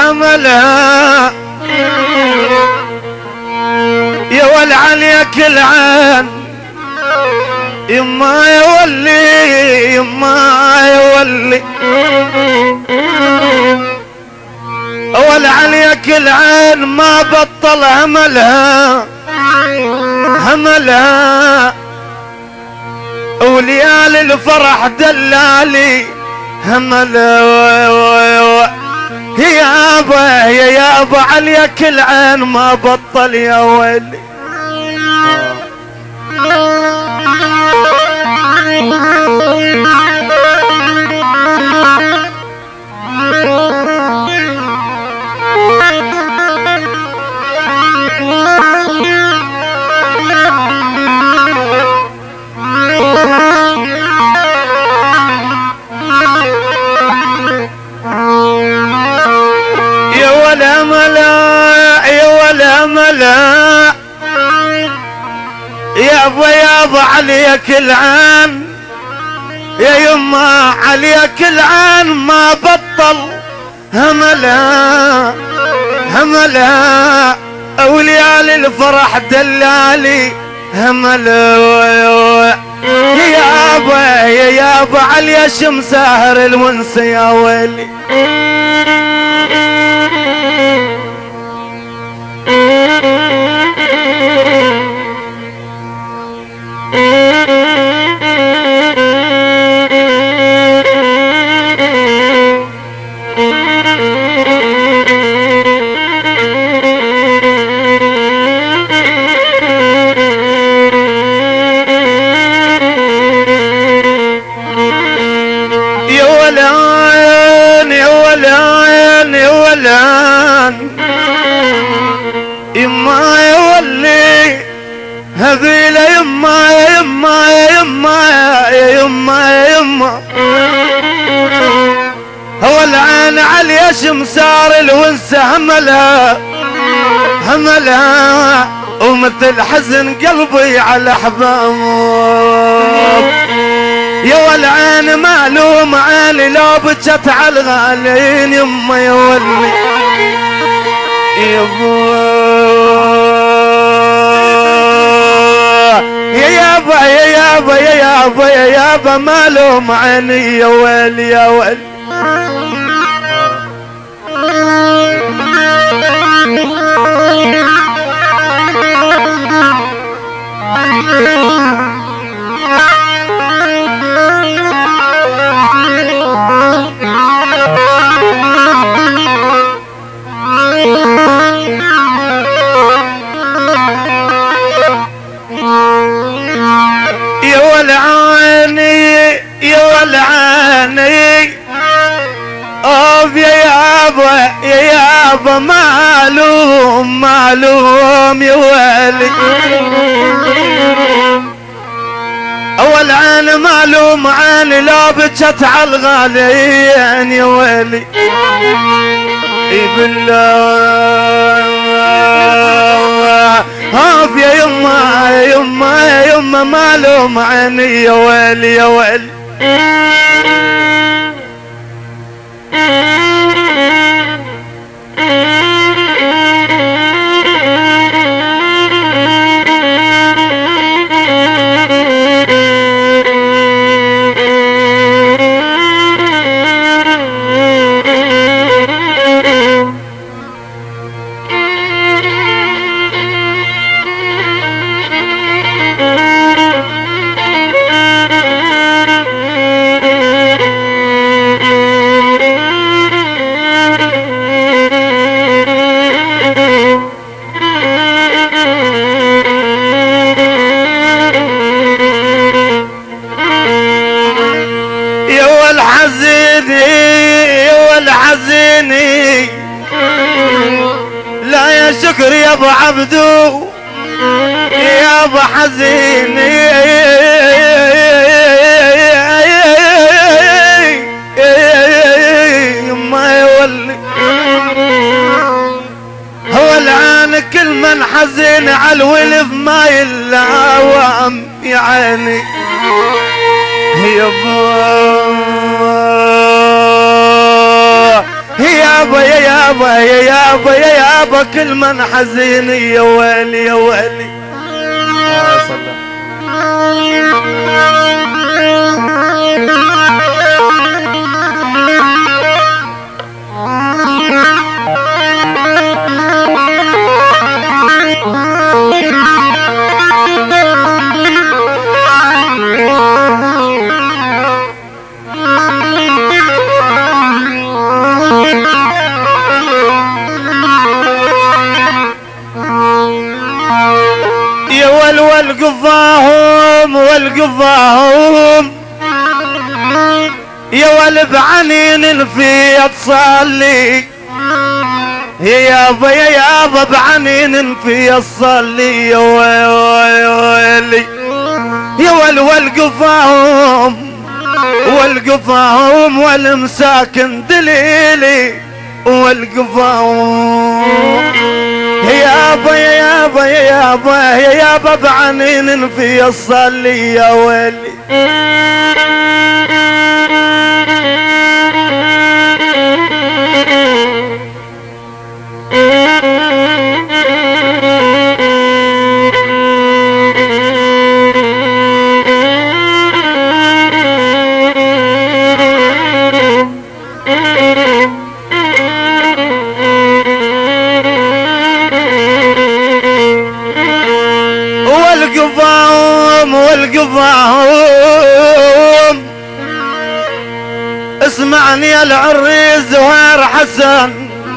هملها يا والعليك العين يما يولي يما يولي والعليك العين ما بطل هملها هملها وليالي الفرح دلالي هملها يا يابا عليك العين ما بطل يا ويلي ملا يابا عليك العين يا يما عليك العين ما بطل هملا هملا وليالي الفرح دلالي هملا يا يابا علي شمساهر الونس يا ويلي يما يولي هذيله يما يما يما يما يما هو العين علي شمسار الونسه هملها هملها ومثل حزن قلبي على احباب يا والعين معلوم عيني لو بجت على الغالين يما يولي يا يابا يا يابا يا يابا يا يابا مالوم عيني يا ويلي يا ويلي يا يابا معلوم معلوم يا ويلي اول عين معلوم عيني لو بجت على الغاليين يا ويلي بالله هاف يا يما يا يما يا يما معلوم عيني يا ويلي يا ويلي والحزيني لا يا شكر يا ابو عبدو يا ابو حزيني ما يولي هو العين كل من حزين على الولف ما يلاوم يا عيني يا يابا يا يابا يا يابا يا يابا كل من حزين يا ويلي يا ويلي. والقفاهم والقفاهم يا ولد عنين في تصلي يا يابا يا يابا بعنين في تصلي يا ويلي يا والقفاهم والقفاهم والمساكن دليلي والقفاهم يا يابا يا يابا يا يابا يا يابا بعنين في الصلي يا ويلي. والقفاهم اسمعني يا العريس زهير حسن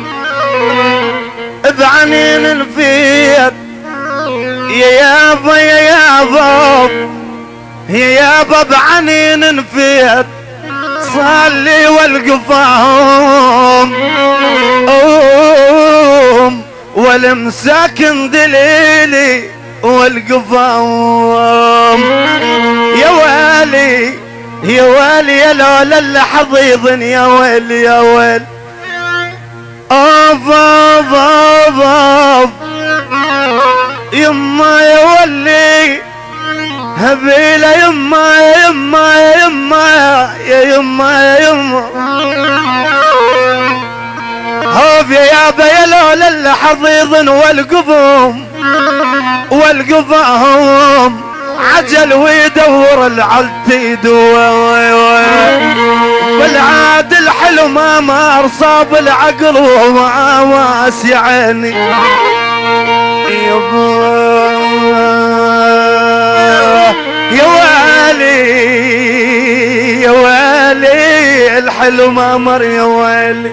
بعنين الفيد يا يابا يا يابا يا يابا بعنين الفيد صلي والقفاهم والمساكن دليلي والقفاهم يا ويلي يا ويلي يا لولا اللي حضيضن يا ويلي يا ويلي. اوف اوف اوف اوف يما يا ولي هبيله يما يا يما يا يما يا يما يا يما هوب يا يابا يا لولا اللي حضيضن والقفاهم عجل ويدور العلتيد بالعاد الحلو ما مار صاب العقل وما واسي عيني يا ويلي يا ويلي الحلو ما مر يا ويلي.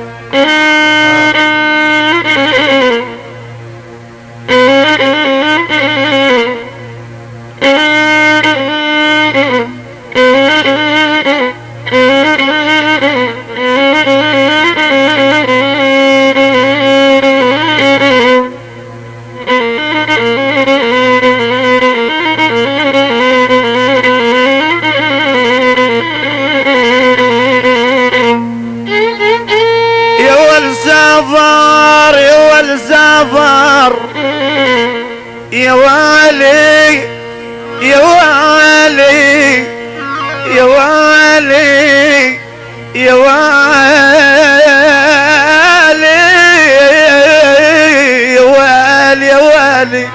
يا والي يا والي يا والي يا والي يا والي يا والي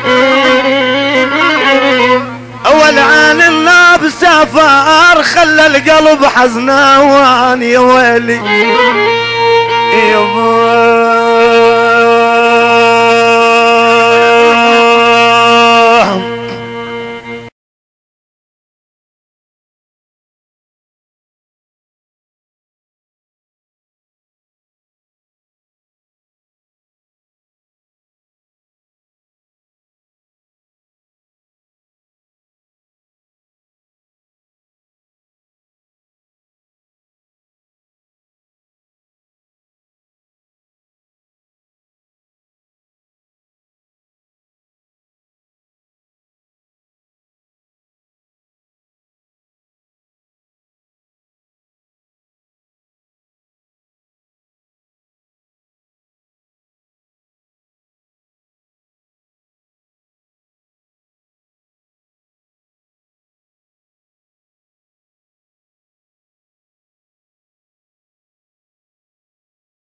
اول عن الناب سافر خلى القلب حزنان يا ويلي يا